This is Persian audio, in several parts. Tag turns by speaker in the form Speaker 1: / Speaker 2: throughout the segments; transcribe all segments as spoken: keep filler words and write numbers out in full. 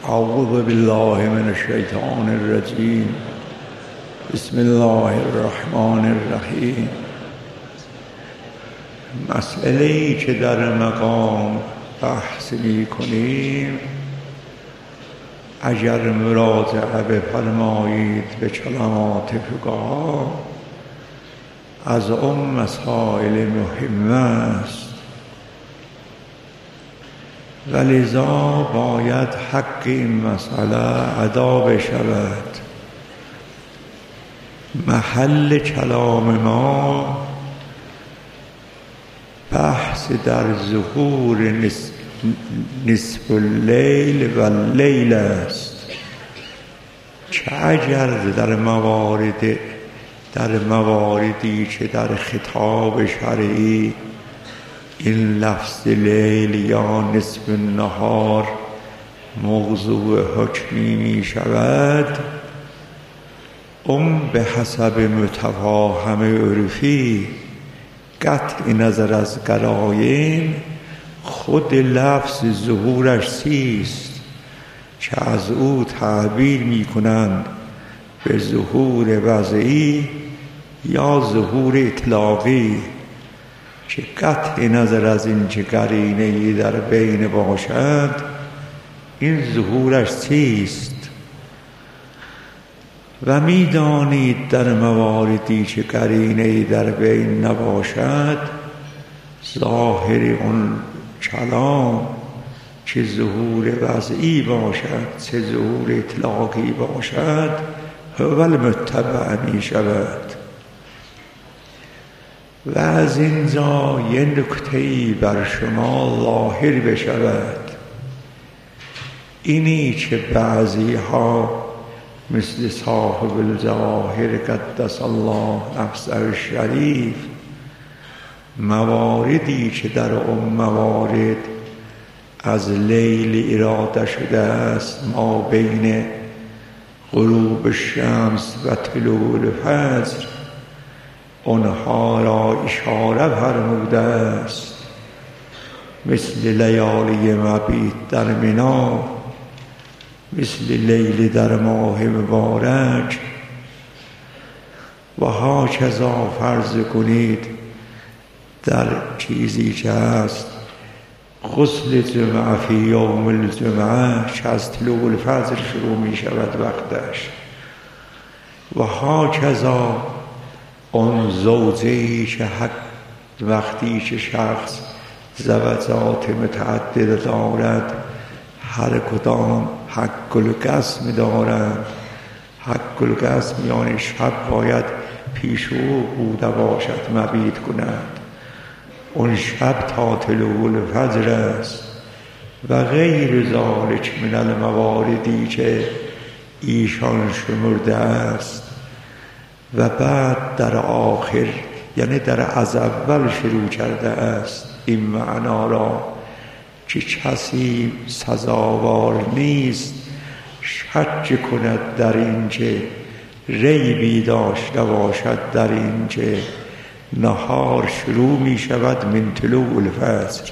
Speaker 1: اعوذ بالله من الشیطان الرجیم. بسم الله الرحمن الرحیم. مسئله‌ای که در مقام بحث می کنیم، اگر مراجعه بفرمایید به کلمات فقها، از اون مسائل مهم است و لذا باید حق این مسئله ادا بشود. محل کلام ما بحث در ظهور نصف, نصف اللیل و لیل است که اگر در موارد در مواردی که در خطاب شرعی این لفظ لیل یا نصف النهار موضوع حکمی می شود، اون به حسب متفاهم عرفی قطع نظر از قرائن خود لفظ ظهورش چیست که از او تعبیر می کنند به ظهور وضعی یا ظهور اطلاقی، که قطع نظر از این که قرینه‌ای در بین باشد این ظهورش چیست. و می دانید در مواردی که قرینه‌ای در بین نباشد، ظاهر اون کلام که ظهور وضعی باشد چه ظهور اطلاقی باشد هو المتبع می شود. و از اینجا یه نکته‌ای بر شما ظاهر بشود، اینی که بعضی ها مثل صاحب الجواهر قدس الله نفسه الشریف مواردی که در اون موارد از لیل اراده شده است ما بین غروب الشمس و طلوع الفجر، اونها را اشاره فرموده است، مثل لیالی مبیت در منا، مثل لیل در ماه مبارک. و ها کذا فرض کنید در چیزی که هست غسل جمعه فی یوم الجمعه که از طلوع الفجر شروع می شود وقتش. و ها کذا اون زوجه‌ای که حق وقتی که شخص زوجات متعدد دارد، هر کدام حق القسم دارند. حق القسم یعنی شب باید پیش او بوده باشد مبیت کند، اون شب تا طلوع الفجر است. و غیر ذالک من المواردی که ایشان شمرده است. و بعد در آخر یعنی در از اول شروع کرده است این معنا را که کسی سزاوار نیست شک کند در این که ریبی داشته باشد در این که نهار شروع می شود من طلوع الفجر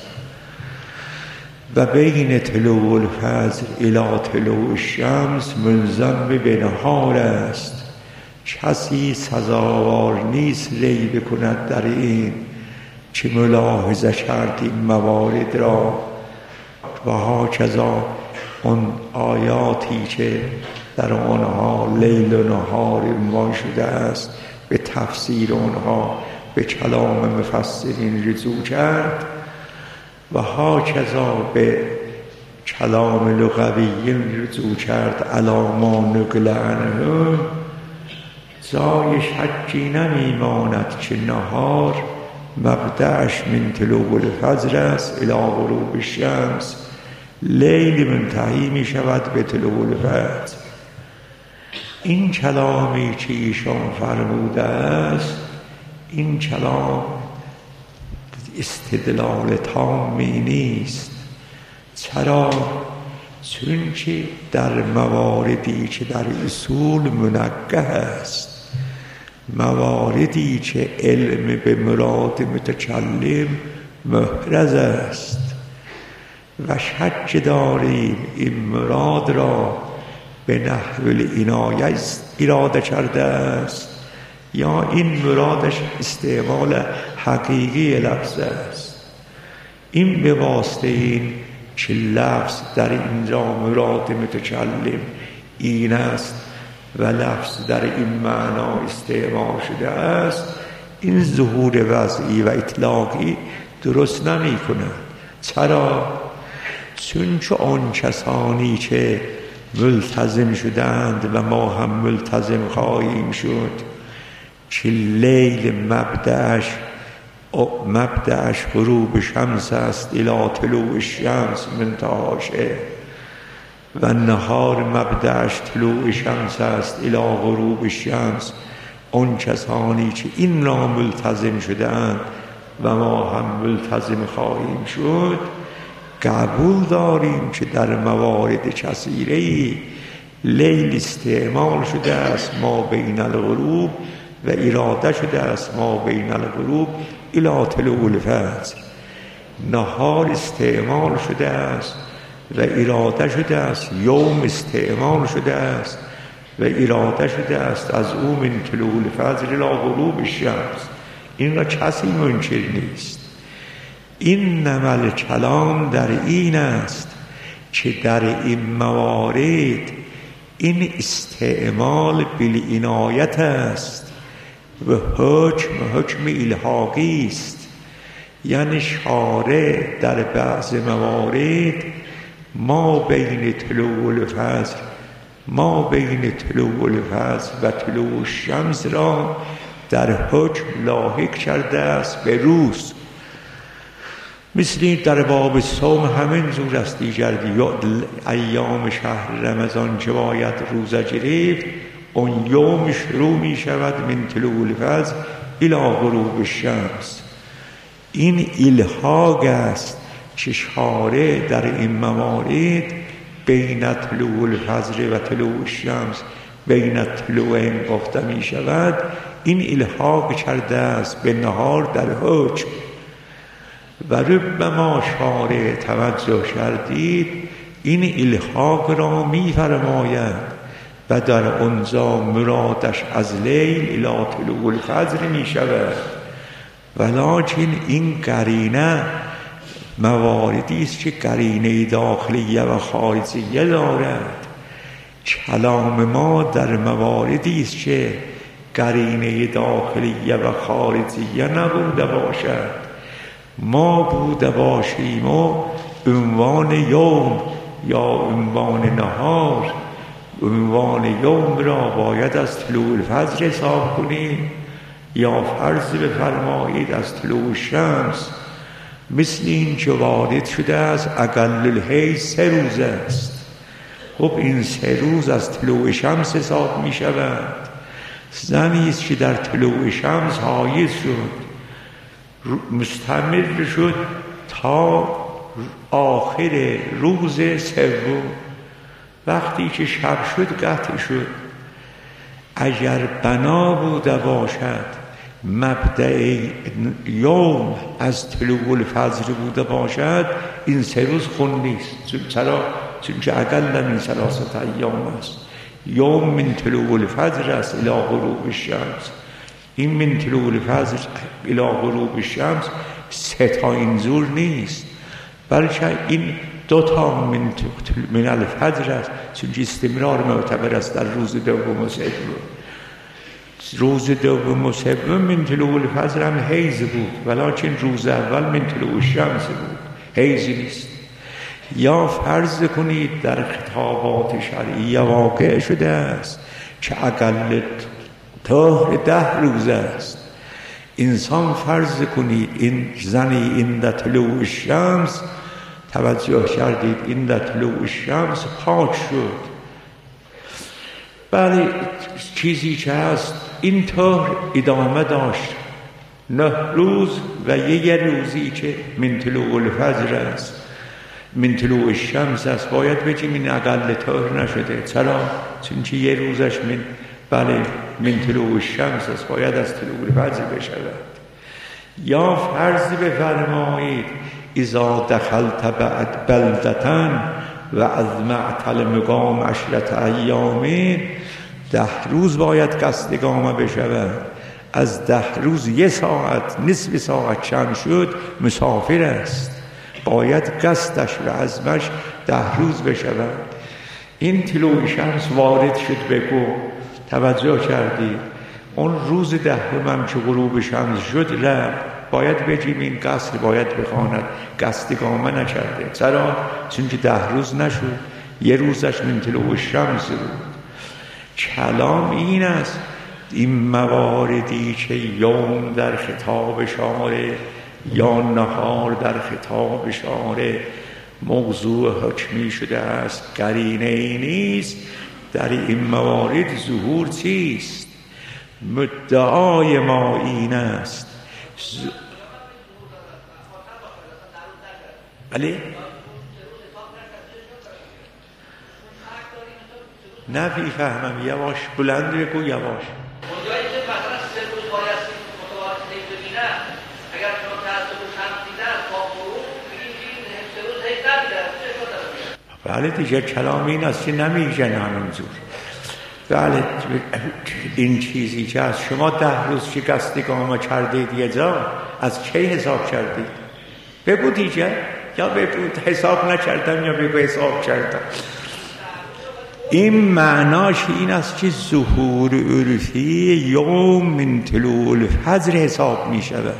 Speaker 1: و بین طلوع الفجر الی طلوع الشمس منظم به نهار است. کسی سزاوار نیست ریب کند در این که ملاحظه کرد این موارد را. و ها کذا اون آیاتی که در آنها لیل و نهار عنوان شده است به تفسیر آنها به کلام مفسرین رجوع کرد. و ها کذا به کلام لغویین رجوع کرد علی ما نقل عنه. جای شکی نمیماند که نهار مبدأش من طلوع الفجر است الی غروب الشمس، لیل منتهی می شود به طلوع الفجر. این کلامی که ایشان فرموده است این کلام استدلال تامی نیست. چرا؟ چون که در مواردی که در اصول منقح است، مواردی که علم به مراد متکلم محرز است، و شج داریم این مراد را به نحو العنایه اراده کرده است، یا این مرادش استعمال حقیقی لفظ است. این به واسطه این که لفظ در اینجا مراد متکلم این است و لفظ در این معنا استعمال شده است، این ظهور وضعی و اطلاقی درست نمی کند. چرا؟ چون که آن کسانی که ملتزم شدند و ما هم ملتزم خواهیم شد که لیل مبدأش مبدأش غروب شمس است الی طلوع الشمس منتهاشه، و نهار مبدأش طلوع شمس است الی غروب الشمس. آن کسانی که این را ملتزم شدند و ما هم ملتزم خواهیم شد، قبول داریم که در موارد کثیره‌ای لیل استعمال شده است ما بین الغروب و اراده شده است ما بین الغروب الی طلوع الفجر. نهار استعمال شده است و اراده شده است، یوم استعمال شده است و اراده شده است از او من طلوع الفجر الی غروب الشمس. این را کسی منکر نیست. این نمل کلام در این است که در این موارد این استعمال بالعنایت است و حکم حکم الحاقی است. یعنی شارع در بعض موارد ما بین طلوع الفجر ما بین طلوع الفجر و طلوع الشمس را در حکم لاحق کرده است به روز. مثل در باب صوم همین زور است دیگر ایام شهر رمضان که باید روزه گرفت، اون یوم شروع می شود من طلوع الفجر الی غروب الشمس. این الحاق است که شارع در این موارد بین طلوع الفجر و طلوع الشمس بین طلوعین گفته می شود. این الحاق کرده است به نهار در حکم و ربما شارع توجه کردید این الحاق را می فرماید و در آنجا مرادش از لیل الی طلوع الفجر می شود، ولکن این قرینه مواردی است که قرینه داخلیه و خارجیه دارد. کلام ما در مواردی است که قرینه داخلیه و خارجیه نبوده باشد. ما بوده باشیم و عنوان یوم یا عنوان نهار، عنوان یوم را باید از طلوع الفجر حساب کنیم یا فرض بفرمایید از طلوع شمس. مثل این که وارد شده است اقل الحیض سه روز است. خب این سه روز از طلوع شمس حساب می شود. زنی است که در طلوع شمس حایض شد، مستمر شد تا آخر روز سوم، وقتی که شب شد قطع شد. اگر بنا بوده باشد مبدأ یوم از طلوع الفجر بوده باشد، این سه روز خون نیست. چرا؟ چون که اقل من ثلاثه ایام است. یوم من طلوع الفجر است الی غروب الشمس. این من طلوع الفجر الی غروب الشمس سه تا اینجور نیست، بلکه این دو تا من, من الفجر است، چون استمرار معتبر است در روز دوم و سوم. روز دوم و سوم من طلوع الفجر هم حیض بود، ولکن روز اول من طلوع الشمس بود، حیض نیست. یا فرض کنید در خطابات شرعی واقع شده است که اقل طهر ده روز است. انسان فرض کنید این زنی این در طلوع الشمس توجه کردید این در طلوع الشمس پاک شد، بله چیزی که هست این طهر ادامه داشت نه روز و یه روزی که من طلوع الفجر است من طلوع الشمس است، باید بگیم این اقل طهر نشده. چرا؟ چون که یه روزش من بله من طلوع الشمس است، باید از طلوع الفجر بشود. یا فرض بفرمایید اذا دخلت بعد بلدتن و از معتل مقام عشرت ایامین، ده روز باید قصد اقامه بشود. از ده روز یه ساعت نصف ساعت چند شد مسافر است، باید قصدش و عزمش ده روز بشود. این طلوع شمس وارد شد بگو، توجه کردی اون روز دهم هم که غروب شمس شد رفت، باید بجیم این قصد باید بخواند، قصد اقامه نکرده. چرا؟ چون که ده روز نشد، یه روزش من طلوع شمس بود. کلام این است، این مواردی که یوم در خطاب شاره یا نهار در خطاب شاره موضوع حکمی شده است، قرینه ای نیست. در این موارد ظهور چیست؟ مدعای ما این است. ز... بله؟ نه بیفهمم، یواش بلند بگو، یواش.
Speaker 2: اونجایی که مثلا سه روز باید متواتر ببینن، اگر شما تعصب و شمس دیدن با غروب بگید این سه روز هیچ نبیدن، چه شده؟
Speaker 1: بله دیگه کلام این است که نمیگن همینجور. بله این چیزی که از شما ده روز که قصد اقامه کردید یه جا، از کی حساب کردید؟ بگو دیگه، یا بگو حساب نکردم یا بگو حساب کردم. این معناش این است که ظهور عرفی یوم من طلوع الفجر حساب می شود.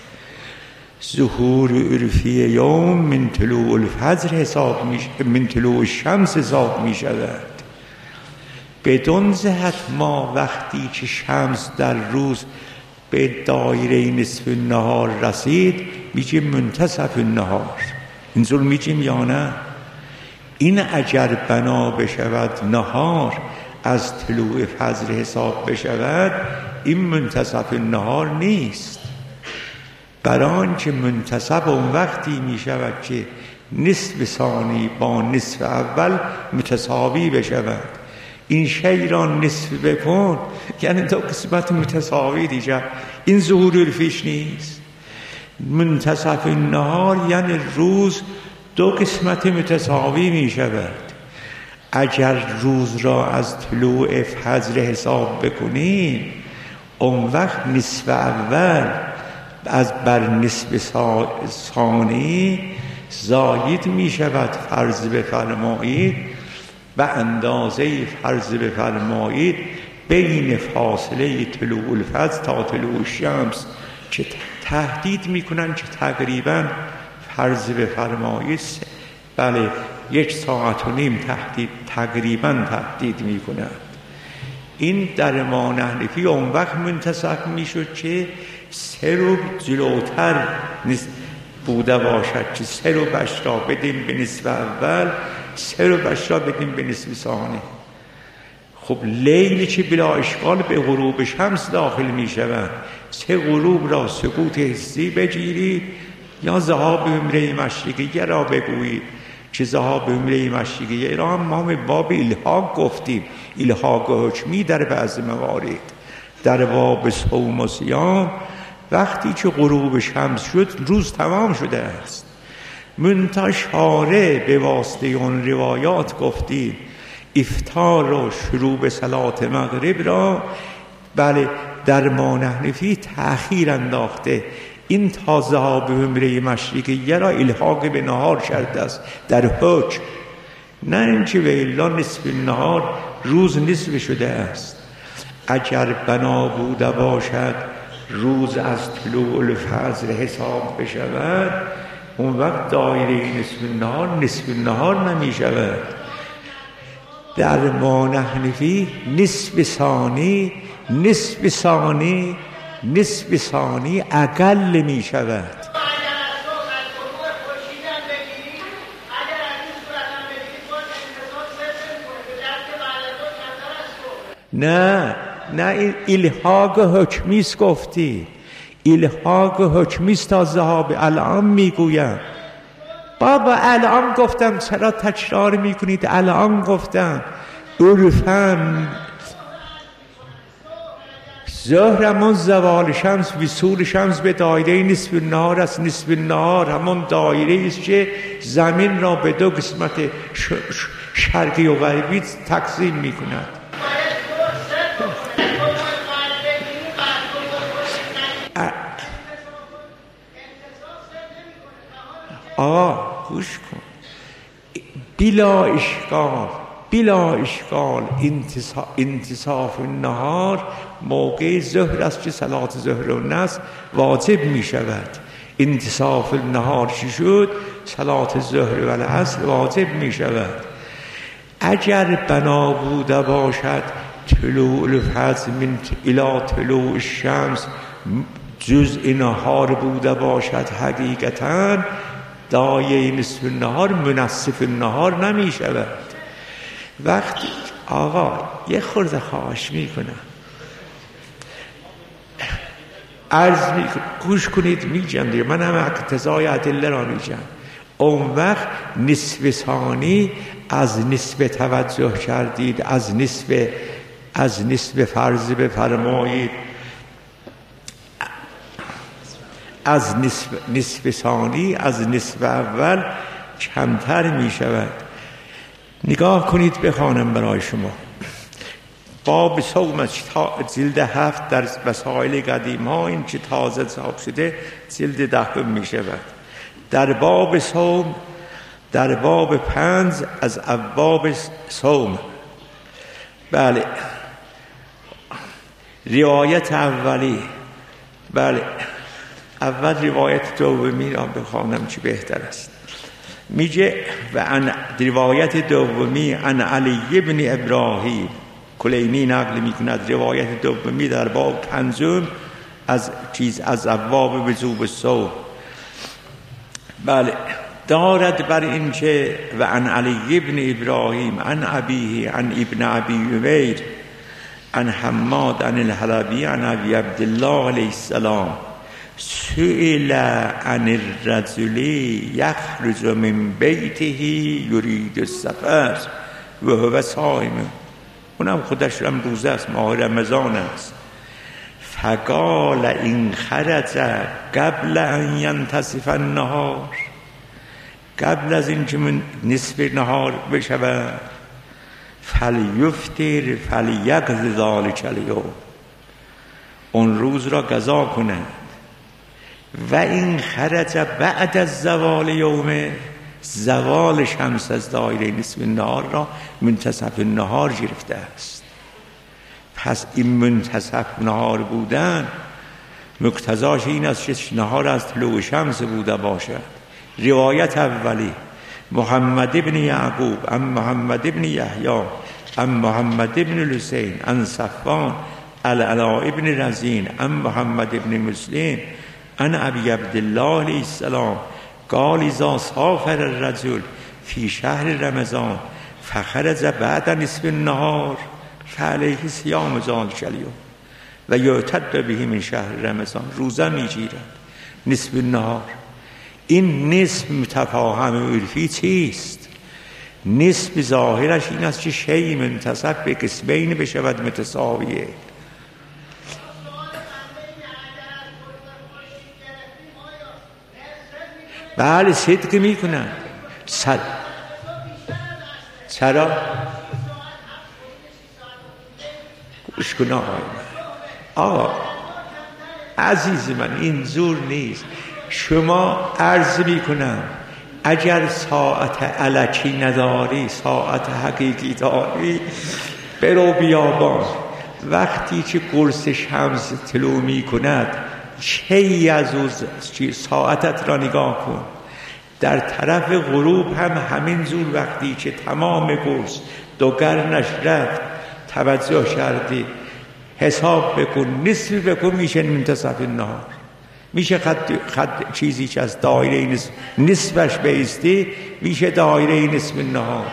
Speaker 1: ظهور عرفی یوم من طلوع الفجر حساب می شود، من طلوع الشمس حساب می شود. بدون جهت ما وقتی که شمس در روز به دایره نصف النهار رسید میگیم منتصف النهار، اینجور میگیم یا نه؟ این اگر بنا بشود نهار از طلوع فجر حساب بشود، این منتصف النهار نیست. بران که منتصف اون وقتی میشود که نصف ثانی با نصف اول متساوی بشود. این شی را نصف بکن یعنی دو قسمت متساوی دیگر، این ظهور عرفیش نیست. منتصف النهار یعنی روز دو قسمت متساوی می شود. اگر روز را از طلوع فجر حساب بکنیم، اون وقت نصف اول از بر نصف ثانی زاید می شود. فرض بفرمایید و اندازه فرض بفرمایید بین فاصله طلوع الفجر تا طلوع الشمس که تهدید میکنن که تقریبا فرض بفرمایید بله یک ساعت و نیم تهدید تقریبا تهدید میکنن. این در ما حنفی اون وقت منتصف میشد که سه رو جلوتر بوده باشد، که سه رو بش را بدیم به نصف اول، سه رو بش را بدیم به نصف ثانی. خب لیلی که بلا اشکال به غروب شمس داخل می شود، سه غروب را سقوط حسی بگیرید یا ذهاب عمره مشرقیه را بگویید که ذهاب عمره مشرقیه را هم ما به باب الحاق گفتیم، الحاق حکمی در بعض موارد. در باب صوم و صیام وقتی که غروب شمس شد روز تمام شده است. منتشاره به واسطه اون روایات گفتیم افطار و شروع به صلات مغرب را بله در ما حنفی تأخیر انداخته. این تا ذهاب عمره مشرقیه را الحاق به نهار کرده است در حکم، نه اینکه و الا نصف نهار روز نصف شده است. اگر بنا بوده باشد روز از طلوع الفجر حساب بشود، اون وقت دایره نصف النهار نصف النهار نمی شود. در ما حنفی نصف ثانی نصف ثانی نصف ثانی اقل می شود. نه نه الحاق حکمیست گفتی، الحاق حکمیست تا ذهاب الان میگویم. بابا الان گفتم چرا تکرار میکنید؟ الان گفتم عرفم ظهر همون زوال شمس وصول شمس به دایره نصف النهار است. نصف النهار همون دایره است که زمین را به دو قسمت شرقی و غربی تقسیم می کند. آقا گوش کن، بلا اشکال بلا اشکال انتصاف النهار موقع ظهر است که صلات ظهر و نصر واجب می شود. انتصاف النهار چی شد؟ صلات ظهر و العصر واجب می شود. اگر بنا بوده باشد طلوع الفجر من الی طلوع الشمس جزء نهار بوده باشد، حقیقتاً دایره نصف النهار منصف النهار نمی شود. وقتی آقا یه خورده خواهش می کنم عرض می گوش کنید، می جم دیگه، من هم اقتضای ادله را می جم. اون وقت نصف ثانی از نصف توجه کردید، از نصف از نصف فرض بفرمایید، از نصف نصف ثانی از نصف اول کمتر می شود. نگاه کنید بخوانم برای شما. باب صوم جلد هفت در مسائل قدیم ها، این که تازه چاپ شده جلد دهم می شود. در باب صوم، در باب پنج از ابواب صوم. بله، روایت اولی، بله اول روایت دومی را بخوانم چی بهتر است. میگه و ان روایت دومی ان علی ابن ابراهیم، کلینی نقل میکند روایت دومی در باب پنجم از چیز از ابواب وجوب الصوم. بله دارد بر این که و ان علی ابن ابراهیم ان ابیه ان ابن ابی عمیر ان حماد ان الحلبی ان ابی عبدالله علیه السلام سئل عن الرجل یخرج من بیته یرید السفر و هو صائم، اونم خودش هم روزه است، ماه رمضان است. فقال این خرج قبل ان ینتصف النهار، قبل از این که من نصف نهار بشود، فلیفطر فلیقض ذلک الیوم، اون روز را قضا کنند. و این خرج بعد از زوال یوم، زوال شمس از دایره نصف النهار را منتصف النهار گرفته است. پس این منتصف نهار بودن مقتضاش این است که نهار از طلوع شمس بوده باشد. روایت اولی محمد ابن یعقوب ام محمد ابن یحیی ام محمد ابن الحسین ان صفوان العلا ابن رزین ام محمد ابن مسلم ان ابی عبدالله علیه السلام قال اذا سافر الرجل فی شهر رمضان فخرج بعد نصف النهار فعلیه صیام ذلک الیوم و یعتد به من شهر رمضان، روزه میگیرد نصف النهار. این نصف متفاهم عرفی چیست؟ نصف ظاهرش این است که شیء منتصف به قسمین بشود متساویه. بله صدق میکنن. سر چرا؟ گوش کن آقا آقا عزیز من، این زور نیست. شما عرض میکنم اگر ساعت الکی نداری، ساعت حقیقی داری، برو بیابان، وقتی که قرص شمس طلوع میکند چی از اون ساعتت را نگاه کن. در طرف غروب هم همین زور وقتی که تمام قرص دوگرنش رفت توجه کردی، حساب بکن، نصف بکن، میشه منتصف النهار، میشه خط, خط چیزی که از دایره نصف نصفش بیستی میشه دایره نصف النهار.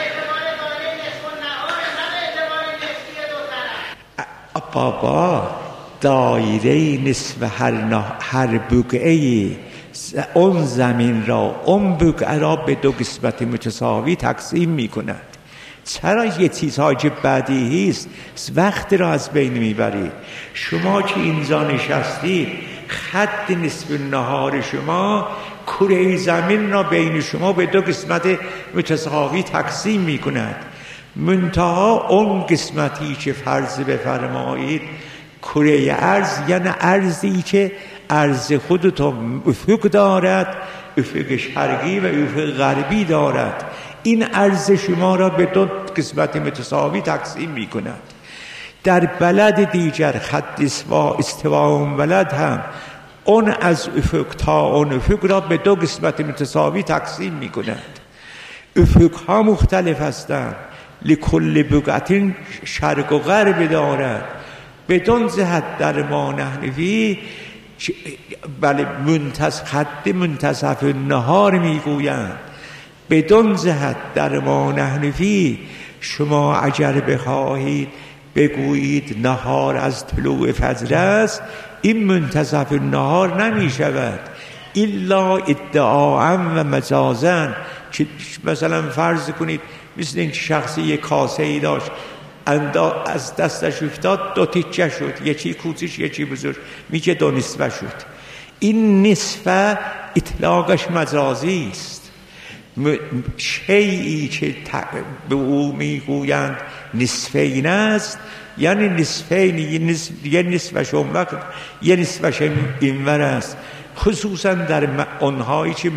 Speaker 1: بابا دایره نصف هر, هر بقعه اون زمین را، اون بقعه را به دو قسمت متساوی تقسیم می کند. چرا یه چیزهای که بدیهی است وقت را از بین میبرید؟ شما که اینجا نشستید، خط نصف نهار شما کره زمین را بین شما به دو قسمت متساوی تقسیم میکند. منتها اون قسمتی که فرض بفرمایید کره ارض، یعنی ارضی که ارض خودتون افق دارد، افق شرقی و افق غربی دارد، این ارض شما را به دو قسمت متساوی تقسیم می کند. در بلد دیگر خط استوا استوا اون بلد هم اون از افق تا اون افق را به دو قسمت متساوی تقسیم می کند. افق ها مختلف هستند، لکل بقعت شرق و غرب دارد. بدون جهت در ما نحنفی بله منتصف خط منتصف النهار میگویند. بدون جهت در ما نحنفی شما اگر بخواهید بگویید نهار از طلوع فجر است، این منتصف النهار نمی شود الا ادعاء و مجازا. که مثلا فرض کنید مثل این شخصی یک کاسه ای داشت، از دستش افتاد دو تیکه شد، یکی کوچیک یکی بزرگ، میگه دو نصفه شد. این نصفه اطلاقش مجازی است. شیئی که به او میگویند نصفین است، یعنی نصفین، یه نصفش اون وقت یه نصفش اینور است. خصوصا در اونهایی که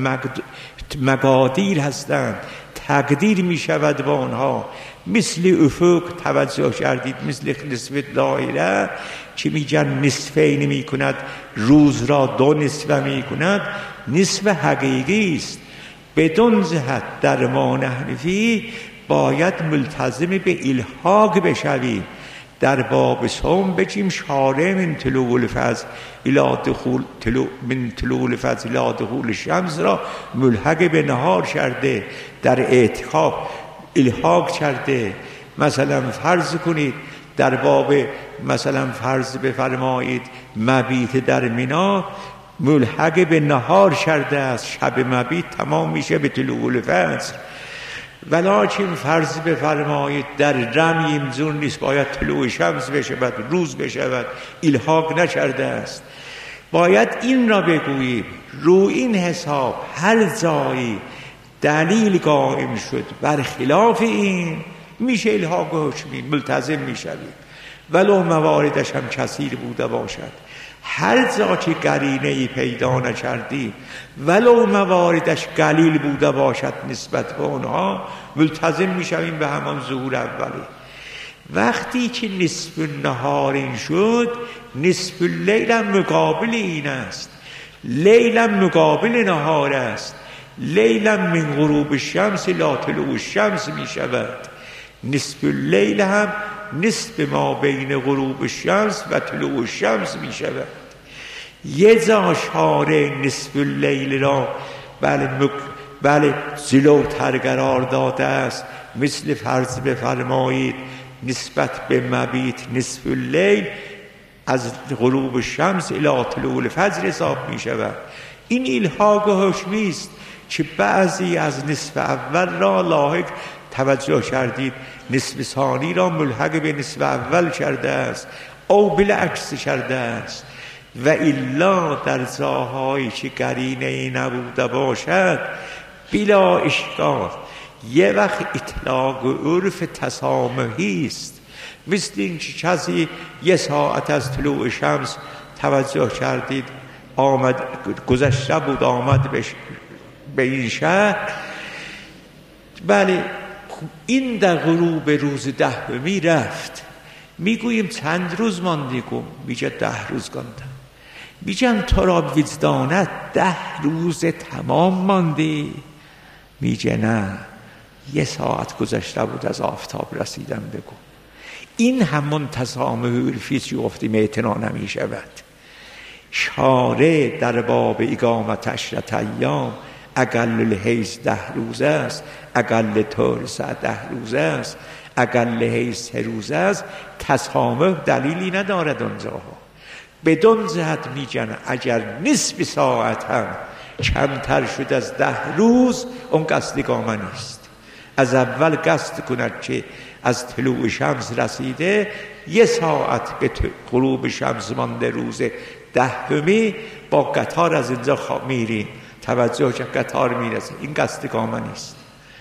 Speaker 1: مقادیر هستند تقدیر می شود با آنها، مثل افق توجه کردید، مثل نصف دایره که میگن نصفین می کند، روز را دو نصفه می کند، نصف حقیقی است. بدون جهت در ما نحنفی باید ملتزم به الحاق بشویم. در باب صوم بگیم شارع من طلوع الفجر الی دخول طلوع من طلوع الفجر الی دخول الشمس را ملحق به نهار کرده، در اعتکاف الحاق کرده. مثلا فرض کنید در باب مثلا فرض بفرمایید مبیت در مینا ملحق به نهار کرده است، شب مبیت تمام میشه به طلوع الفجر. ولکن فرض بفرمایید در رمی امزون نیست، باید طلوع شمس بشود، روز بشود، الحاق نکرده است. باید این را بگوییم رو این حساب هر جایی دلیل قائم شد برخلاف این میشه الحاق و حکمی ملتزم میشویم، ولو مواردش هم کثیر بوده باشد. هر جا که قرینه‌ای پیدا نکردیم ولو مواردش قلیل بوده باشد نسبت به اونها، ملتزم میشویم به همان ظهور اولی. وقتی که نصف النهار این شد، نصف اللیل هم مقابل این است، لیل هم مقابل نهار است. لیل هم من غروب الشمس الی طلوع الشمس می شود، نصف اللیل هم نصف ما بین غروب الشمس و طلوع الشمس می شود. یه جا شارع نصف اللیل را بله مک... بله جلوتر قرار داده است، مثل فرض بفرمایید نسبت به مبیت نصف اللیل از غروب الشمس الی طلوع الفجر حساب می شود. این الحاق و حکمی است که بعضی از نصف اول را لاحق توجه کردید، نصف ثانی را ملحق به نصف اول کرده است او بالعکس کرده است. و الا در جاهایی که قرینه ای نبوده باشد بلا اشکال یه وقت اطلاق و عرف تسامحی است. مثل این که کسی یه ساعت از طلوع شمس توجه کردید آمد گذشته بود آمد به, به این شهر، بله این در غروب روز دهمی رفت، میگوییم چند روز ماندی گم، میگه ده روز گندم. میگن تو را وجدانت ده روز تمام ماندی؟ میگه نه یه ساعت گذشته بود از آفتاب رسیدم بگو. این همون تسامح عرفی که گفتیم اعتنا نمی شود. شارع در باب اقامت عشرة ایام اقل الحیض ده روز است، اقل ترسه ده روز است، اقل حیض سه روز است. تسامح دلیلی ندارد اونجاها. بدون جهت میگن اگر نصف ساعت هم کمتر شد از ده روز اون قصد اقامه نیست. از اول قصد کند که از طلوع شمس رسیده، یه ساعت به غروب شمس مانده روز دهمی، با قطار از اینجا میریم، توجه که قطار میرسه. این قصد گامه نیست.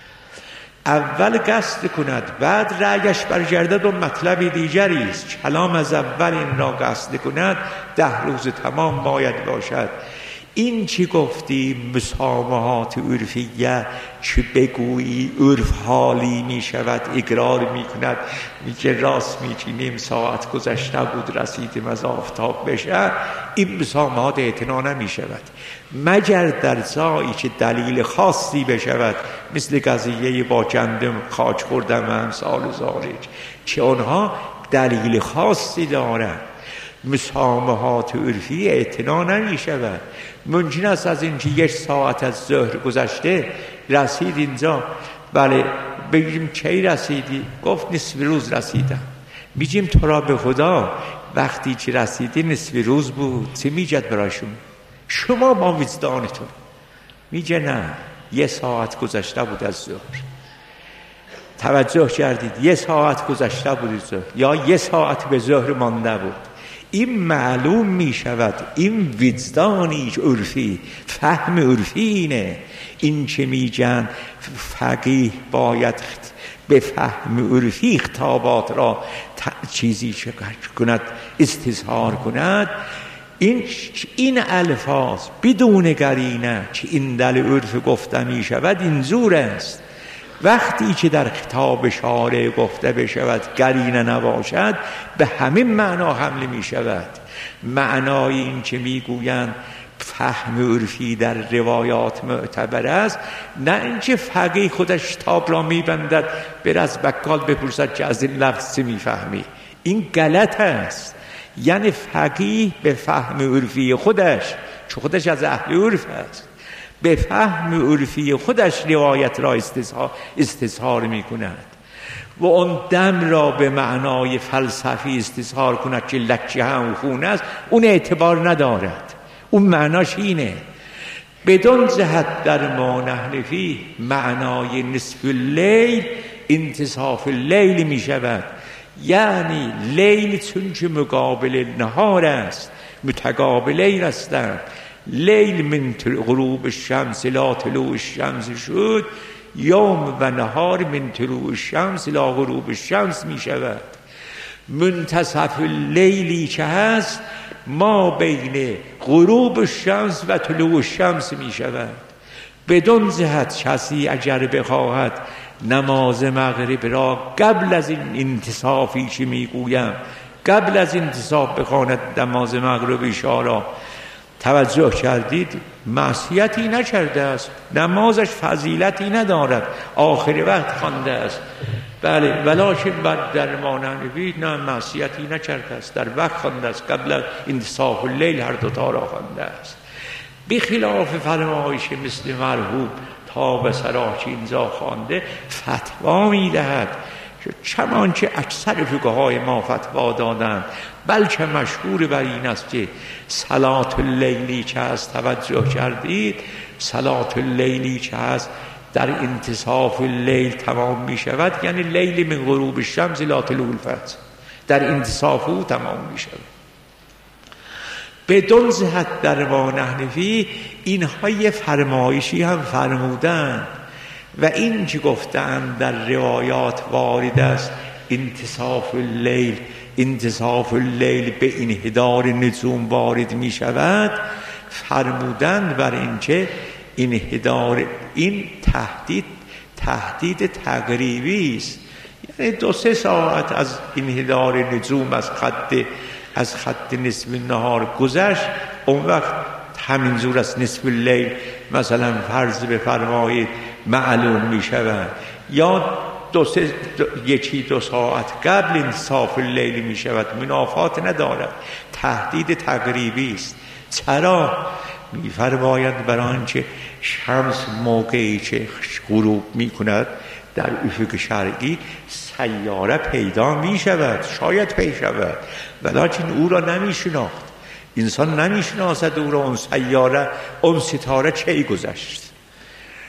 Speaker 1: اول قصد کند بعد رأیش برگردد و مطلب دیگری است. کلام از اول این را قصد کند ده روز تمام باید باشد. این چی گفتی مسامحات عرفیه، چه بگویی عرف حالی می شود، اقرار می کند میگه راست میگی نیم ساعت گذشته بود رسیدیم از آفتاب بشه، این مسامحات اعتنا نمی شود مگر در جایی که دلیل خاصی بشود، مثل قضیه با گندم خاک خوردن و امثال ذالک که آنها دلیل خاصی دارند. مسامحات عرفی اعتنا نمی شود. ممکن است از اینکه یک ساعت از ظهر گذشته رسید اینجا، بله بگیم کی رسیدی؟ گفت نصف روز رسیدم. میگیم تو را به خدا وقتی که رسیدی نصف روز بود، چه میجد برای شما؟ شما با وجدانتون میگه نه یه ساعت گذشته بود از ظهر. توجه کردید؟ یه ساعت گذشته بود از ظهر یا یه ساعت به ظهر مانده بود. این معلوم می شود. این وجدانی عرفی، فهم عرفی اینه. این که می جن فقیه باید به فهم عرفی خطابات را چیزی چه کند، استظهار کند. این این الفاظ بدون قرینه که این دل عرف گفته می شود اینجور است. وقتی که در خطاب شارع گفته بشود قرینه نباشد، به همین معنا حمل می شود. معنای این که می گویند فهم عرفی در روایات معتبر است، نه اینکه فقیه خودش کتاب را می بندد بر از بقال بپرسد که از این لفظ می فهمی. این غلط است. یعنی فقیه به فهم عرفی خودش، چون خودش از اهل عرف است، به فهم عرفی خودش روایت را استظهار می کند و اون دم را به معنای فلسفی استظهار کند که لکه هم خون است، اون اعتبار ندارد. اون معناش اینه. بدون جهت در ما نحن فی معنای نصف اللیل انتصاف اللیل می شود. یعنی لیل چون که مقابل نهار است، متقابلین هستند. لیل من غروب الشمس لا طلوع الشمس شد، یوم و نهار من طلوع الشمس لا غروب الشمس می شود. منتصف اللیلی که هست ما بین غروب الشمس و طلوع الشمس می شود. بدون جهت کسی اگر بخواهد نماز مغرب را قبل از این انتصافی که می گویم، قبل از انتصاف بخواند نماز مغرب عشاء را، توجه کردید؟ معصیتی نکرده است، نمازش فضیلتی ندارد، آخر وقت خوانده است. بله ولکن بعد در ما نحن نه معصیتی نکرده است، در وقت خوانده است، قبل از انتصاف اللیل هر دوتا را خوانده است. بخلاف فرمایش مثل مرحوم تا به سراچ اینجا خوانده فتوا میدهد، چنانچه اکثر فقهای ما فتوا دادند، بلکه مشهور بر این است که صلات اللیلی که هست، توجه کردید؟ صلات اللیلی که هست در انتصاف اللیل تمام می شود، یعنی لیل من غروب الشمس لا طلوع الفجر، در انتصاف او تمام می شود. بدون جهت در ما نحن فی اینها یه فرمایشی هم فرمودند و این که گفتند در روایات وارد است انتصاف اللیل، انتصاف اللیل به انحدار نجوم وارد می شود، فرمودند بر این که انحدار این تهدید تهدید تقریبی است. یعنی دو سه ساعت از انحدار نجوم از خط از خط نصف نهار گذشت، اون وقت همینجور از نصف اللیل مثلا فرض بفرمایید معلوم می شود، یا دو سه دو یکی دو ساعت قبل انتصاف اللیل می شود، منافات ندارد، تهدید تقریبی است. چرا؟ می فرمایند برای آنچه شمس موقعی که غروب می کند در افق شرقی سیاره پیدا می شود، شاید پیدا شود، ولیکن او را نمی شناخت. انسان نمی شناسد او را، اون سیاره اون ستاره چه گذشت.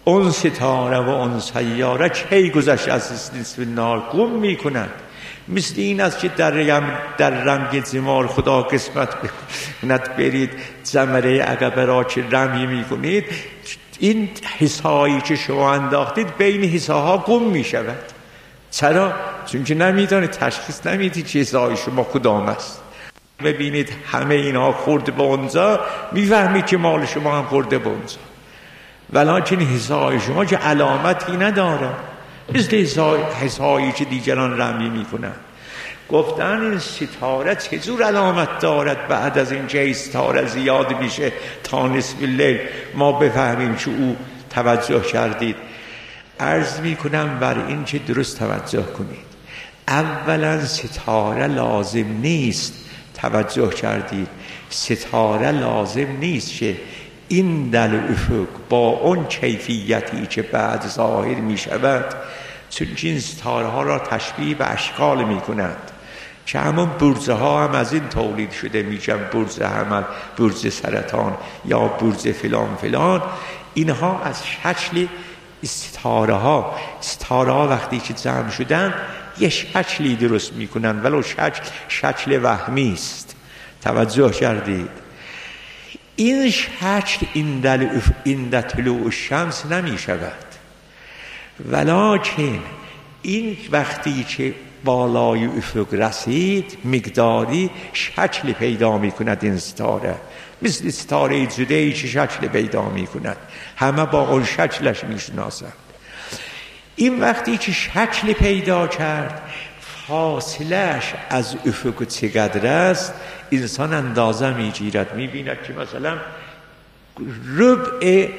Speaker 1: اون ستاره و اون سیاره کی گذشت از نصف نهار گم میکنند. مثل این است که در رنگ, در رنگ زمار خدا قسمت بکند برید زمره عقبه را که رمی میکنید، این حصایی که شما انداختید بین حصاها گم میشود. چرا؟ چون که نمیدانید، تشخیص نمیدید چه حصای شما کدام است. ببینید همه اینها خورده به اونجا، میفهمید که مال شما هم خورده به اونجا، ولیکن حصای شما که علامتی نداره، مثل حصایی که دیگران رمی میکنن. گفتن این ستاره چجور علامت دارد بعد از این که ستاره زیاد میشه تا نصف لیل ما بفهمیم که او توجه کردید؟ عرض میکنم بر این که درست توجه کنید. اولا ستاره لازم نیست، توجه کردید، ستاره لازم نیست که این دل افق با اون کیفیتی که بعد ظاهر می شود، چون این ستاره ها را تشبیه به اشکال می کنند که همون برج ها هم از این تولید شده، میگن برج حمل، برج سرطان یا برج فلان فلان. اینها از شکل ستاره ها ستاره ها وقتی که جمع شدن یه شکلی درست می کنند، ولو شکل شکل وهمی است. توجه کردید؟ این شکل این دل این طلوع الشمس نمی شود، ولیکن این وقتی که بالای افق رسید مقداری شکل پیدا می کند. این ستاره مثل ستاره جدایی که شکل پیدا می کند، همه با اون شکلش می شناسند. این وقتی که شکل پیدا کرد، فاصلش از افق چقدر است انسان اندازه می گیرد، می بیند که مثلا ربع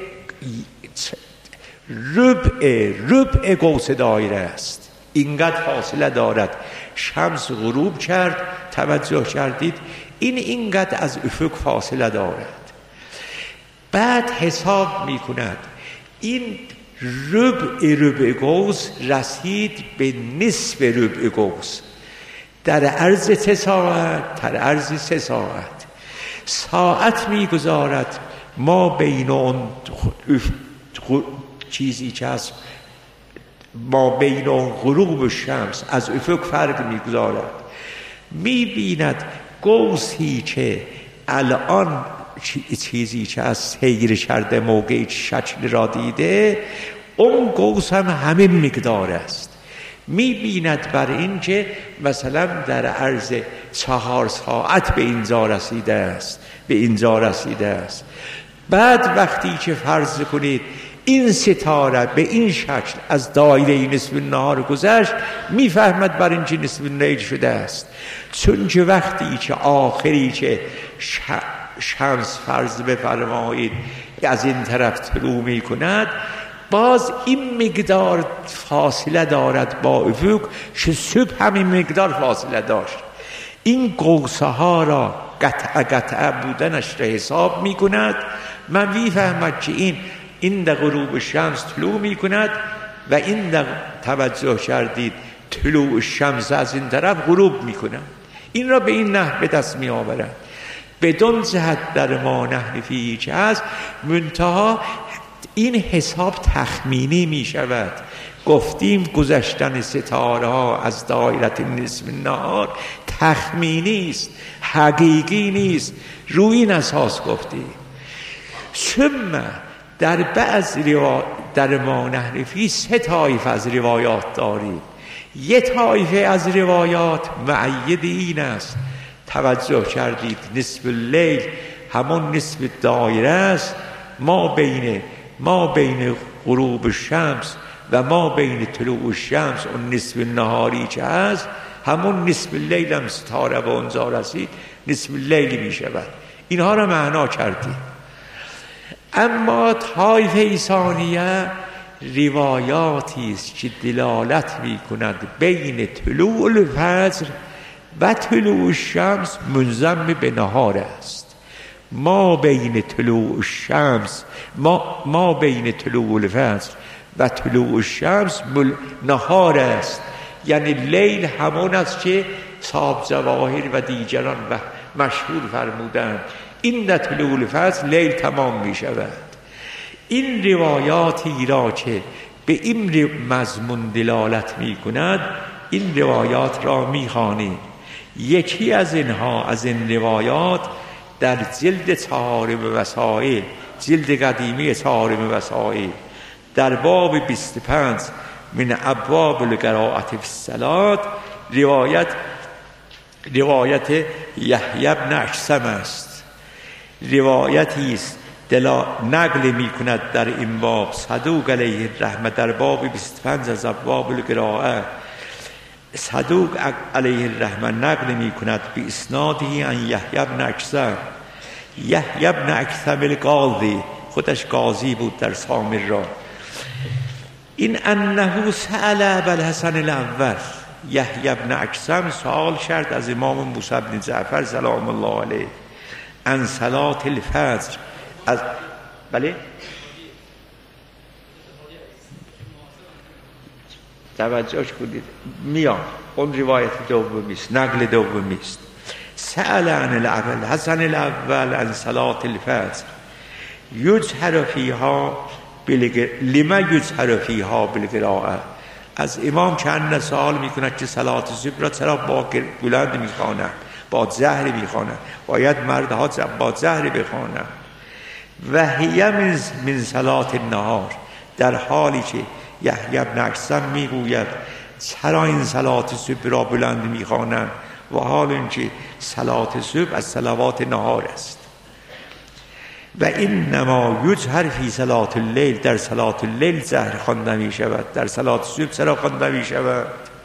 Speaker 1: ربع ربع قوس دایره است، اینقدر فاصله دارد. شمس غروب کرد، توجه کردید؟ این اینقدر از افق فاصله دارد. بعد حساب می کند این ربع ربع قوس رسید به نصف ربع قوس در عرض سه ساعت، در عرض سه ساعت ساعت میگذارد ما بین اون چیزی که از ما بین اون غروب شمس از افق فرق میگذارد. میبیند قوسی که الان چیزی که از سیر کرده موقعی شکل را دیده، اون قوس هم همین مقدار است. میبیند بر این که مثلا در عرض چهار ساعت به اینجا رسیده است، به اینجا رسیده است. بعد وقتی که فرض کنید این ستاره به این شکل از دایره نصف النهار گذشت، میفهمد بر این که نصف اللیل شده است. چون که وقتی که آخری که شمس فرض بفرمایید از این طرف طلوع می کند، باز این مقدار فاصله دارد با افق که صبح همین مقدار فاصله داشت. این قوسه ها را قطع قطع بودنش را حساب می کند. من میفهمد که این این در غروب شمس طلوع می کند و این در توجه کردید طلوع شمس از این طرف غروب می کند. این را به این نحو به دست می آورد. بدون جهت در ما نحن فیه که هست، منتها این حساب تخمینی می شود. گفتیم گذشتن ستاره ها از دایره نصف النهار تخمینی است، حقیقی نیست. روی این اساس گفتیم. ثم در بعض روا... در ما نحن فیه سه طایفه از روایات داریم. یه طایفه از روایات معید این است، توجه کردید، نصف اللیل همون نصف دایره است. ما بین ما بین غروب شمس و ما بین طلوع شمس اون نصف نهاری که هست، همون نصف اللیل هم ستاره به اونجا رسید، نصف اللیل می شود. اینها را معنا کردیم. اما طایفه ثانیه روایاتی است که دلالت می کند بین طلوع الفجر و طلوع الشمس منضم به نهار است. ما بین طلوع الشمس ما, ما بین طلوع الفجر و طلوع الشمس نهار است. یعنی لیل همون است که صاحب جواهر و دیگران و مشهور فرمودند این در طلوع الفجر لیل تمام می شود. این روایاتی را که به این مضمون دلالت می کند این روایات را می خوانید. یکی از اینها از این روایات در جلد چهارم وسائل، جلد قدیمی چهارم وسائل، در باب بیست و پنج من ابواب القراءة فی الصلاة روایت روایت یحیی بن اکثم است. روایتی است دلا نقل می کند در این باب صدوق علیه الرحمه در باب بیست و پنج از ابواب القراءة. صدوق علیه الرحمه نقل می کند به اسنادی ان یحیی بن اکثم. یحیی بن اکثم القاضی، خودش قاضی بود در سامرا. این انه سأل ابوالحسن الاول، یحیی بن اکثم سوال کرد از امام موسی بن جعفر سلام الله علیه عن صلاة الفجر، از بله توجهش کنید میان اون روایت دومی است، نقل دومی است. سأل عن الاول حسن الاول عن صلاة الفجر یجهر فیها بلگ... لما یجهر فیها بالقراءة. از امام چند سوال میکند که صلاة صبح را چرا با بلند میخوانند، با جهر میخوانند، باید مردها با جهر بخوانند. و هی من من صلاة النهار، در حالی که یحیی بن اکثم میگوید چرا این صلاة صبح را بلند میخوانند و حال اینکه صلاة صبح از صلوات نهار است. و انما یجهر فی صلاة اللیل، در صلاة اللیل جهر خوانده می شود، در صلاة صبح چرا خوانده می شود؟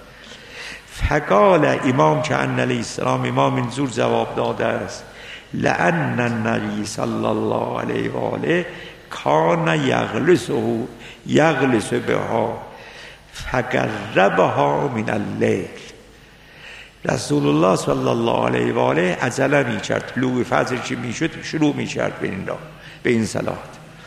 Speaker 1: فقال امام که ان علیه السلام امام اینجور جواب داده است لأن النبی صلی الله علیه و آله کان یغلسه یغلس بها فقربها من اللیل. رسول الله صلی الله علیه و آله عجله می کرد، طلوع فجر که می شد شروع می کرد به این را به این صلات.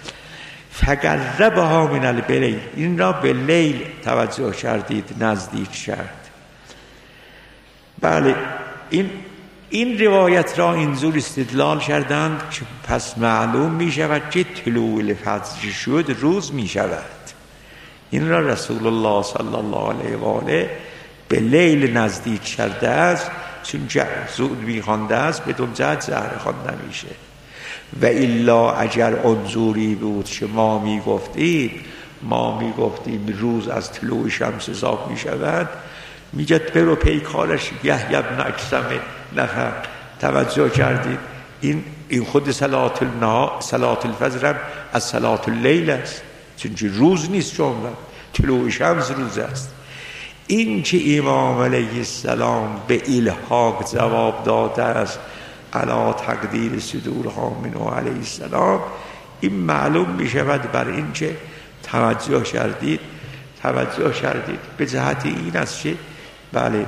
Speaker 1: فقربها من اللیل، این را به لیل توجه کردید، نزدیک کرد. بله این این روایت را اینجور استدلال کردند که پس معلوم می شود که طلوع فجر شد روز می شود. این را رسول الله صلی الله علیه و آله به لیل نزدیک کرده است، چون زود می خوانده است بدون جهت جهر خوانده میشه. و الا اگر انظوری بود که ما می گفتیم ما می گفتیم روز از طلوع شمس حساب می شود، میگد برو پیکارش یحیی بن اکثم نفر. توجه کردید این این خود صلات النهار صلات الفجر هم از صلات اللیل است، چون روز نیست، چون طلوع شمس روز است. این که امام علیه السلام به الحاق جواب داده است علی تقدیر صدورها منه علیه السلام، این معلوم می شود بر این که توجه کردید توجه کردید به جهت این است که بله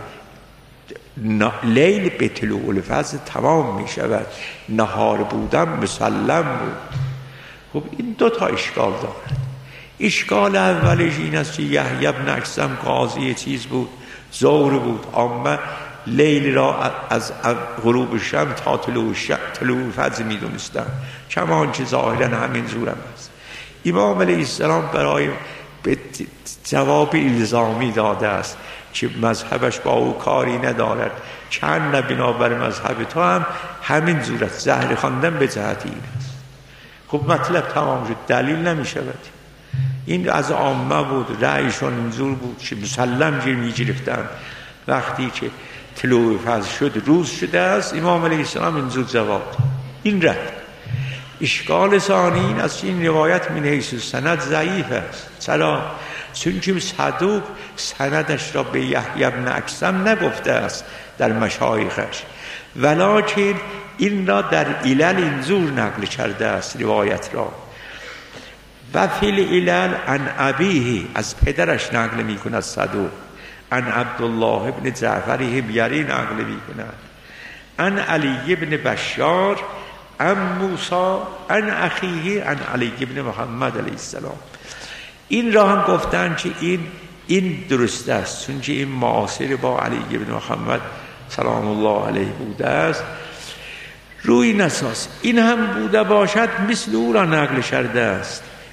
Speaker 1: لیل به طلوع الفجر تمام می شود، نهار بودن مسلم بود. خب این دو تا اشکال دارد. اشکال اولش این است که یحیی بن اکثم قاضی چیز بود، ظهر بود، اما لیل را از غروب شم تا طلوع طلوع فجر می دونستن، کمان که ظاهرا همین زورم است. امام علیه السلام برای به جواب الزامی داده است که مذهبش با او کاری ندارد، چند بنابر مذهب تو هم همین زور است، زهر خواندن به جهت این است. خب مطلب تمام شد، دلیل نمی شود. این از عامه بود، رأیشون اینجور بود که مسلم گیر می گرفتن وقتی که طلوع فجر شد روز شده است. امام علیه السلام اینجور جواب داد، این رفت. اشکال ثانی این است که این روایت من حیث سند ضعیف است. چرا؟ چون که صدوق سندش را به یحیی بن اکثم نگفته است در مشایخش، ولکن این را در علل اینجور نقل کرده است روایت را. و فی العلل عن ابیه، از پدرش نقل می کند صدوق، عن عبدالله ابن جعفر همیری نقل می کند، عن علی ابن بشار عن موسی عن اخیه عن علی ابن محمد علیه السلام. این را هم گفتن که این این درست است، چون که این معاصر با علی ابن محمد سلام الله علیه بوده است. روی این اساس این هم بوده باشد مثل او را نقل کرده است.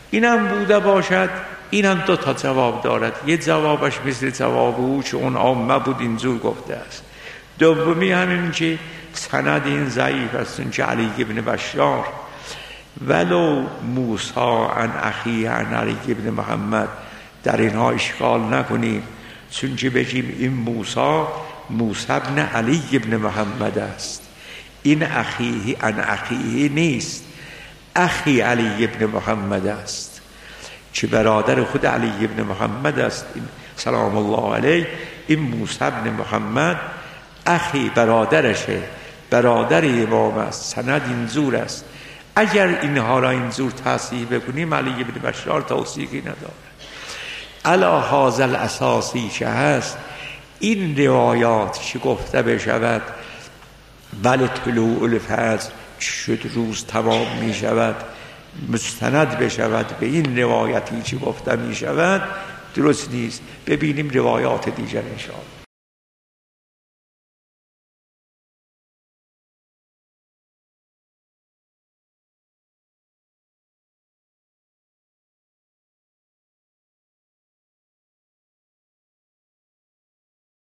Speaker 1: اینم بوده باشد. اینم دو تا جواب دارد. یه جوابش مثل جواب او که اون عامه بود اینجور گفته است. دومی همین که سند این ضعیف است، چون علی ابن بشار ولو موسی عن اخی عن علی ابن محمد، در اینها اشکال نکنیم، چون که بگیم این موسی موسی ابن علی ابن محمد است، این اخیه عن اخیه نیست، اخی علی ابن محمد است که برادر خود علی ابن محمد است سلام الله علیه. این موسی ابن محمد اخی برادرشه، برادر امام است. سند اینجور است. اگر اینها را اینجور تصحیح بکنیم علی ابن بشار توثیقی نداره. علا هذا الاساسی که هست این روایات که گفته بشود بله طلوع الفجر شد روز تمام می شود مستند بشود به این روایتی که گفته می شود درست نیست. ببینیم روایات دیگر انشاءالله.